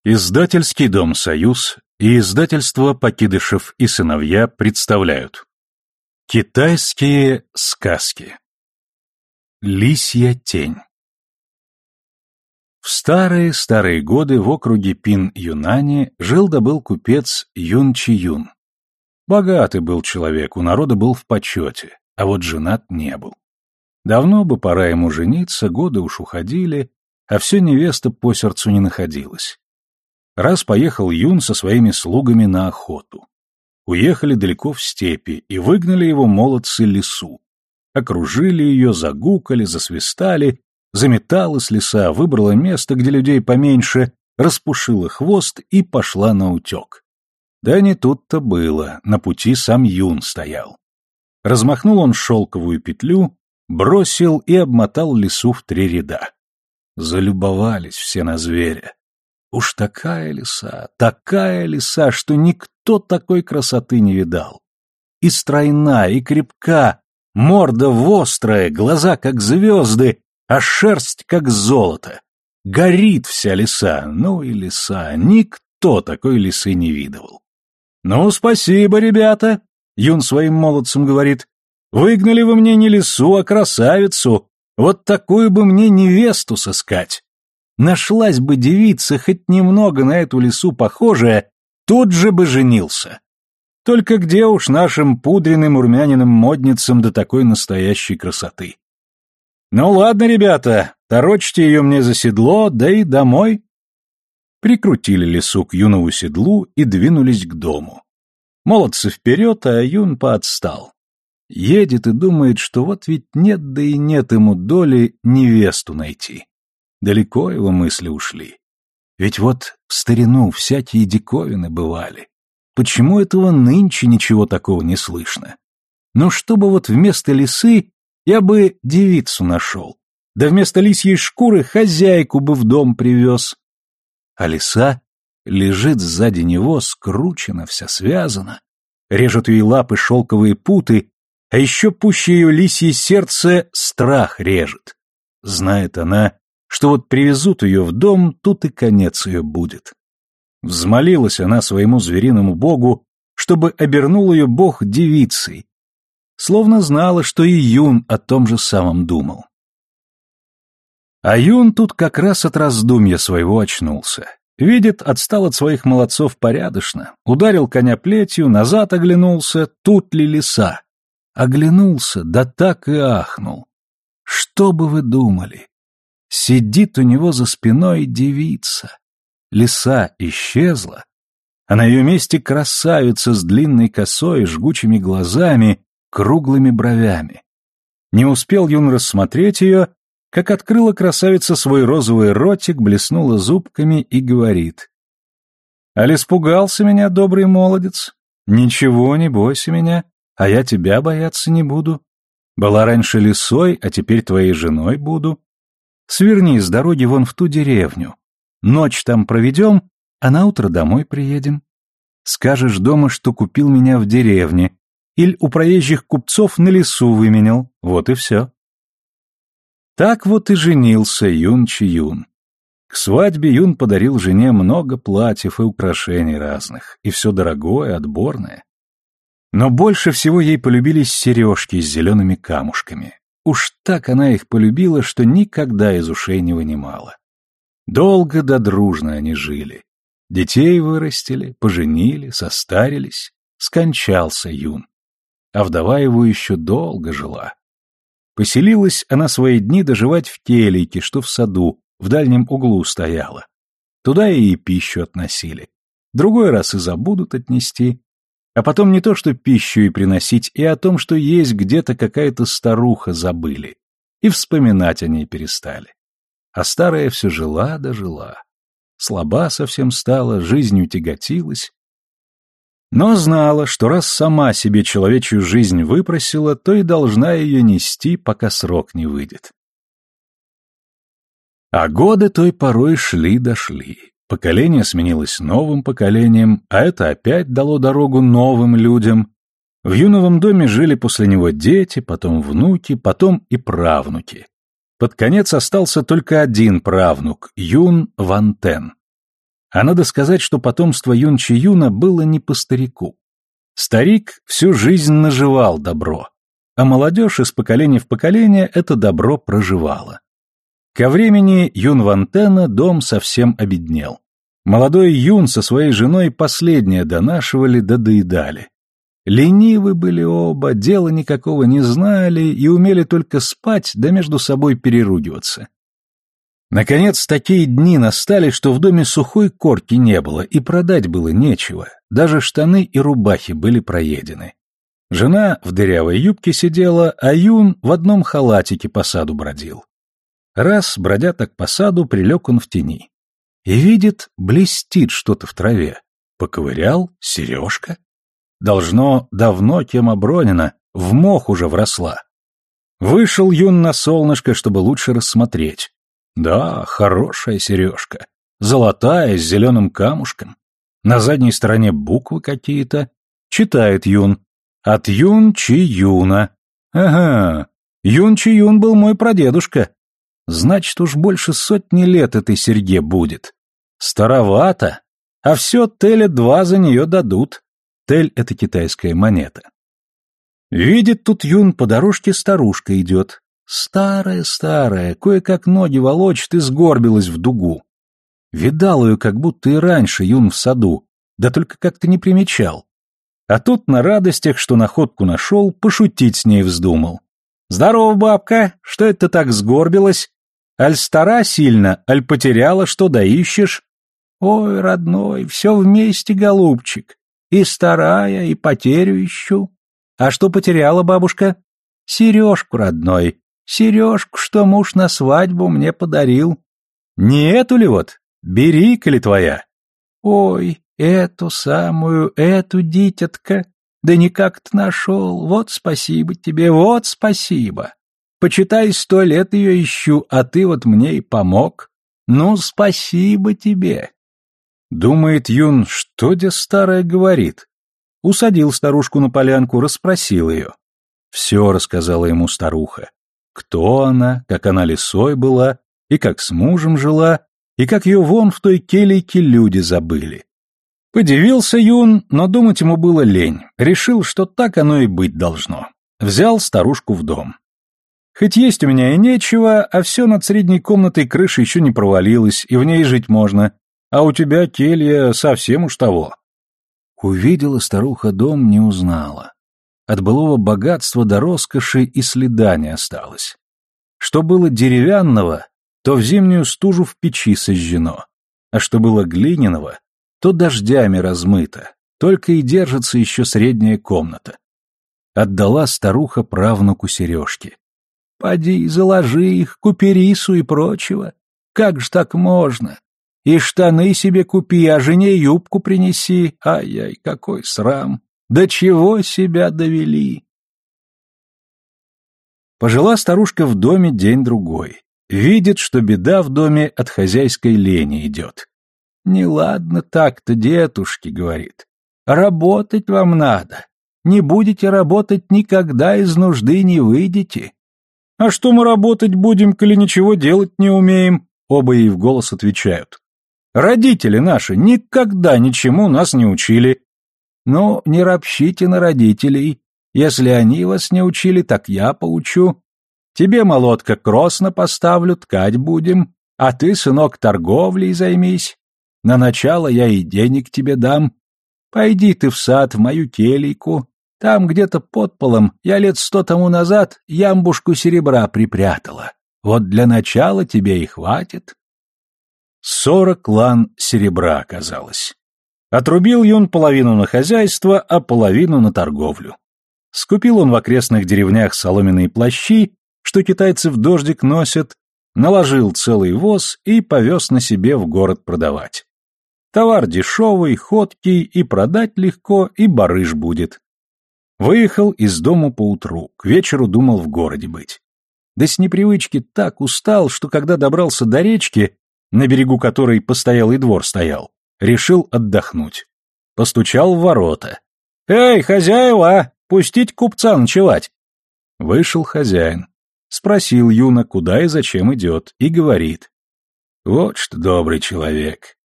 Издательский дом «Союз» и издательство «Покидышев и сыновья» представляют Китайские сказки. Лисья тень. В старые-старые годы в округе Пин-Юнани жил-да-был купец Юн Чи-Юн. Богатый был человек, у народа был в почете, а вот женат не был. Давно бы пора ему жениться, годы уж уходили, а все невеста по сердцу не находилась. Раз поехал Юн со своими слугами на охоту. Уехали далеко в степи и выгнали его молодцы лису. Окружили ее, загукали, засвистали, заметалась лиса, выбрала место, где людей поменьше, распушила хвост и пошла наутек. Да не тут-то было, на пути сам Юн стоял. Размахнул он шелковую петлю, бросил и обмотал лису в 3 ряда. Залюбовались все на зверя. Уж такая лиса, что никто такой красоты не видал. И стройна, и крепка, морда вострая, глаза как звезды, а шерсть как золото. Горит вся лиса, ну и лиса, никто такой лисы не видывал. «Ну, спасибо, ребята», — Юн своим молодцам говорит, — «выгнали вы мне не лису, а красавицу, вот такую бы мне невесту сыскать. Нашлась бы девица, хоть немного на эту лису похожая, тут же бы женился. Только где уж нашим пудренным румяниным модницам до такой настоящей красоты? Ну ладно, ребята, торочьте ее мне за седло, да и домой». Прикрутили лису к Юнову седлу и двинулись к дому. Молодцы вперед, а Юн поотстал. Едет и думает, что вот ведь нет да и нет ему доли невесту найти. Далеко его мысли ушли. Ведь вот в старину всякие диковины бывали. Почему этого нынче ничего такого не слышно? Но чтобы вот вместо лисы я бы девицу нашел, да вместо лисьей шкуры хозяйку бы в дом привез. А лиса лежит сзади него, скручена, вся связана. Режут ей лапы шелковые путы, а еще пуще ее лисье сердце страх режет. Знает она, что вот привезут ее в дом, тут и конец ее будет. Взмолилась она своему звериному богу, чтобы обернул ее бог девицей, словно знала, что и Юн о том же самом думал. А Юн тут как раз от раздумья своего очнулся. Видит, отстал от своих молодцов порядочно, ударил коня плетью, назад оглянулся, тут ли лиса. Оглянулся, да так и ахнул. Что бы вы думали? Сидит у него за спиной девица. Лиса исчезла, а на ее месте красавица с длинной косой, жгучими глазами, круглыми бровями. Не успел Юн рассмотреть ее, как открыла красавица свой розовый ротик, блеснула зубками и говорит: «Аль испугался меня, добрый молодец? Ничего, не бойся меня, а я тебя бояться не буду. Была раньше лисой, а теперь твоей женой буду. Сверни с дороги вон в ту деревню. Ночь там проведем, а наутро домой приедем. Скажешь дома, что купил меня в деревне, или у проезжих купцов на лису выменял, вот и все». Так вот и женился Юн Чи-Юн. К свадьбе Юн подарил жене много платьев и украшений разных, и все дорогое, отборное. Но больше всего ей полюбились сережки с зелеными камушками. Уж так она их полюбила, что никогда из ушей не вынимала. Долго да дружно они жили. Детей вырастили, поженили, состарились. Скончался Юн. А вдова его еще долго жила. Поселилась она свои дни доживать в келейке, что в саду, в дальнем углу стояла. Туда ей и пищу относили. Другой раз и забудут отнести. А потом не то что пищу и приносить, и о том, что есть где-то какая-то старуха, забыли. И вспоминать о ней перестали. А старая все жила да жила. Слаба совсем стала, жизнью тяготилась. Но знала, что раз сама себе человечью жизнь выпросила, то и должна ее нести, пока срок не выйдет. А годы той порой шли да шли. Поколение сменилось новым поколением, а это опять дало дорогу новым людям. В Юновом доме жили после него дети, потом внуки, потом и правнуки. Под конец остался только один правнук — Юн Вантен. А надо сказать, что потомство Юн-Чи-Юна было не по старику. Старик всю жизнь наживал добро, а молодежь из поколения в поколение это добро проживала. Ко времени Юн-Вантена дом совсем обеднел. Молодой Юн со своей женой последнее донашивали да доедали. Ленивы были оба, дела никакого не знали и умели только спать да между собой переругиваться. Наконец, такие дни настали, что в доме сухой корки не было, и продать было нечего, даже штаны и рубахи были проедены. Жена в дырявой юбке сидела, а Юн в одном халатике по саду бродил. Раз, бродя так по саду, прилег он в тени. И видит, блестит что-то в траве. Поковырял, сережка. Должно, давно кем обронено, в мох уже вросла. Вышел Юн на солнышко, чтобы лучше рассмотреть. Да, хорошая сережка. Золотая, с зеленым камушком. На задней стороне буквы какие-то. Читает Юн. От Юн-Чи-Юна. Ага, Юн-Чи-Юн был мой прадедушка. Значит, уж больше 100 лет этой серьге будет. Старовато. А все теля 2 за нее дадут. Тель — это китайская монета. Видит тут Юн, по дорожке старушка идет. Старая-старая, кое-как ноги волочит и сгорбилась в дугу. Видал ее, как будто и раньше Юн в саду, да только как-то не примечал. А тут на радостях, что находку нашел, пошутить с ней вздумал. «Здорово, бабка! Что это ты так сгорбилась? Аль стара сильно, аль потеряла, что да ищешь?» «Ой, родной, все вместе, голубчик. И старая, и потерю ищу. А что потеряла бабушка?» «Сережку, родной. Сережку, что муж на свадьбу мне подарил». «Не эту ли вот? Бери, коли твоя». «Ой, эту самую, эту, дитятка. Да никак-то нашел. Вот спасибо тебе, вот спасибо. Почитай, 100 лет ее ищу, а ты вот мне и помог. Ну, спасибо тебе». Думает Юн, что де старая говорит. Усадил старушку на полянку, расспросил ее. Все рассказала ему старуха. Кто она, как она лисой была, и как с мужем жила, и как ее вон в той келейке люди забыли. Подивился Юн, но думать ему было лень. Решил, что так оно и быть должно. Взял старушку в дом. Хоть есть у меня и нечего, а все над средней комнатой крыша еще не провалилась, и в ней жить можно, а у тебя келья совсем уж того. Увидела старуха дом, не узнала. От былого богатства до роскоши и следа не осталось. Что было деревянного, то в зимнюю стужу в печи сожжено, а что было глиняного, то дождями размыто, только и держится еще средняя комната. Отдала старуха правнуку сережки. «Поди, заложи их, купи рису и прочего. Как ж так можно? И штаны себе купи, а жене юбку принеси. Ай-яй, какой срам! До чего себя довели!» Пожила старушка в доме день-другой. Видит, что беда в доме от хозяйской лени идет. «Неладно так-то, детушки, — говорит, — работать вам надо. Не будете работать, никогда из нужды не выйдете». «А что мы работать будем, коли ничего делать не умеем?» Оба ей в голос отвечают. «Родители наши никогда ничему нас не учили». «Ну, не ропщите на родителей. Если они вас не учили, так я поучу. Тебе, молотка, кросно поставлю, ткать будем, а ты, сынок, торговлей займись. На начало я и денег тебе дам. Пойди ты в сад, в мою келейку. Там где-то под полом я лет 100 тому назад ямбушку серебра припрятала. Вот для начала тебе и хватит». 40 лан серебра оказалось. Отрубил Юн половину на хозяйство, а половину на торговлю. Скупил он в окрестных деревнях соломенные плащи, что китайцы в дождик носят, наложил целый воз и повез на себе в город продавать. Товар дешевый, ходкий, и продать легко, и барыш будет. Выехал из дому поутру, к вечеру думал в городе быть. Да с непривычки так устал, что когда добрался до речки, на берегу которой постоялый двор стоял, решил отдохнуть. Постучал в ворота. «Эй, хозяева, пустить купца ночевать!» Вышел хозяин. Спросил Юна, куда и зачем идет, и говорит. «Вот что, добрый человек,